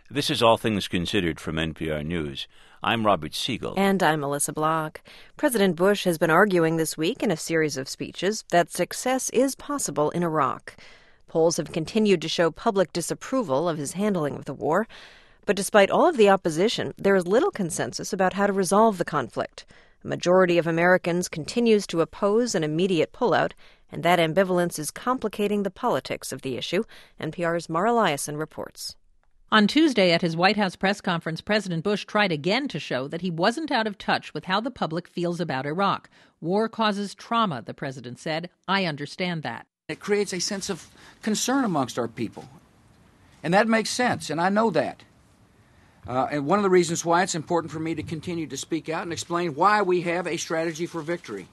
This is All Things Considered from NPR News. I'm Robert Siegel. And I'm Melissa Block. President Bush has been arguing this week in a series of speeches that success is possible in Iraq. Polls have continued to show public disapproval of his handling of the war. But despite all of the opposition, there is little consensus about how to resolve the conflict. A majority of Americans continues to oppose an immediate pullout, and that ambivalence is complicating the politics of the issue. NPR's Mara Liasson reports. On Tuesday at his White House press conference, President Bush tried again to show that he wasn't out of touch with how the public feels about Iraq. War causes trauma, the president said. I understand that. It creates a sense of concern amongst our people. And that makes sense, and I know that. And one of the reasons why it's important for me to continue to speak out and explain why we have a strategy for victory,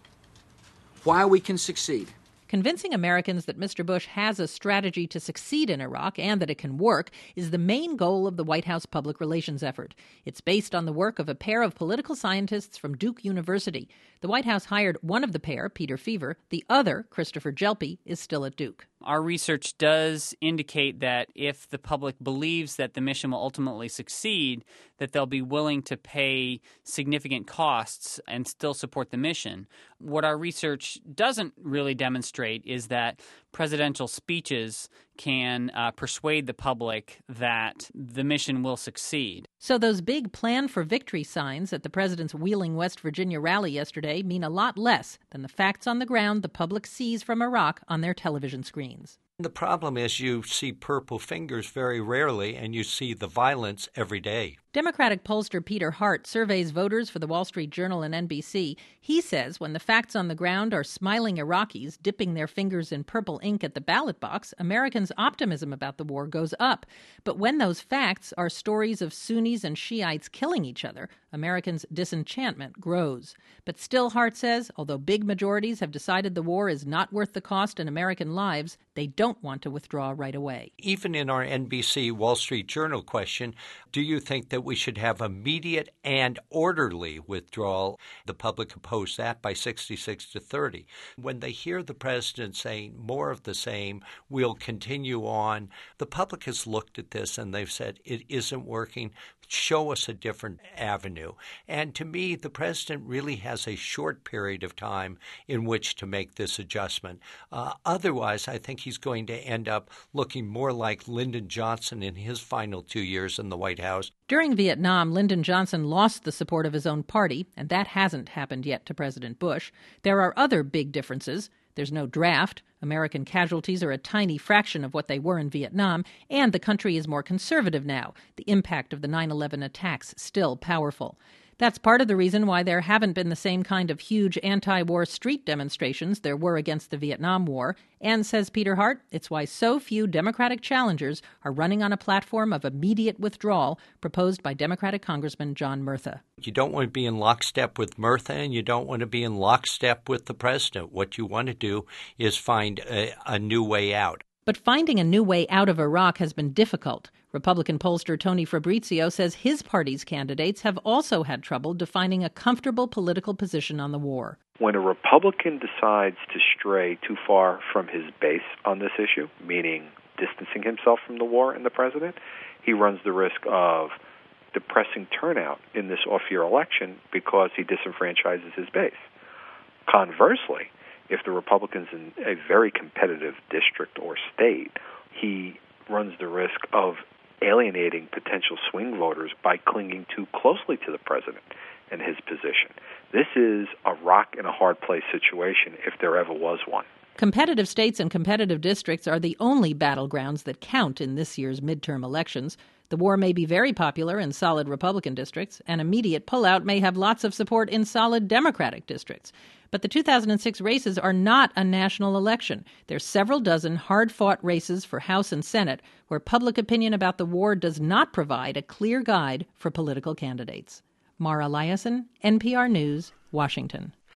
why we can succeed. Convincing Americans that Mr. Bush has a strategy to succeed in Iraq and that it can work is the main goal of the White House public relations effort. It's based on the work of a pair of political scientists from Duke University. The White House hired one of the pair, Peter Feaver. The other, Christopher Jelpy, is still at Duke. Our research does indicate that if the public believes that the mission will ultimately succeed, that they'll be willing to pay significant costs and still support the mission. What our research doesn't really demonstrate is that presidential speeches can persuade the public that the mission will succeed. So those big Plan for Victory signs at the president's Wheeling, West Virginia rally yesterday mean a lot less than the facts on the ground the public sees from Iraq on their television screens. The problem is you see purple fingers very rarely, and you see the violence every day. Democratic pollster Peter Hart surveys voters for the Wall Street Journal and NBC. He says when the facts on the ground are smiling Iraqis dipping their fingers in purple ink at the ballot box, Americans' optimism about the war goes up. But when those facts are stories of Sunnis and Shiites killing each other, Americans' disenchantment grows. But still, Hart says, although big majorities have decided the war is not worth the cost in American lives, they don't want to withdraw right away. Even in our NBC Wall Street Journal question, do you think that we should have immediate and orderly withdrawal? The public opposed that by 66 to 30. When they hear the president saying more of the same, we'll continue on, the public has looked at this and they've said it isn't working. Show us a different avenue. And to me, the president really has a short period of time in which to make this adjustment. Otherwise, I think he's going to end up looking more like Lyndon Johnson in his final 2 years in the White House. During Vietnam, Lyndon Johnson lost the support of his own party, and that hasn't happened yet to President Bush. There are other big differences. There's no draft. American casualties are a tiny fraction of what they were in Vietnam, and the country is more conservative now. The impact of the 9/11 attacks still powerful. That's part of the reason why there haven't been the same kind of huge anti-war street demonstrations there were against the Vietnam War. And, says Peter Hart, it's why so few Democratic challengers are running on a platform of immediate withdrawal proposed by Democratic Congressman John Murtha. You don't want to be in lockstep with Murtha, and you don't want to be in lockstep with the president. What you want to do is find a new way out. But finding a new way out of Iraq has been difficult. Republican pollster Tony Fabrizio says his party's candidates have also had trouble defining a comfortable political position on the war. When a Republican decides to stray too far from his base on this issue, meaning distancing himself from the war and the president, he runs the risk of depressing turnout in this off-year election because he disenfranchises his base. Conversely, if the Republican's in a very competitive district or state, he runs the risk of alienating potential swing voters by clinging too closely to the president and his position. This is a rock and a hard place situation if there ever was one. Competitive states and competitive districts are the only battlegrounds that count in this year's midterm elections. The war may be very popular in solid Republican districts. An immediate pullout may have lots of support in solid Democratic districts. But the 2006 races are not a national election. There's several dozen hard-fought races for House and Senate where public opinion about the war does not provide a clear guide for political candidates. Mara Liasson, NPR News, Washington.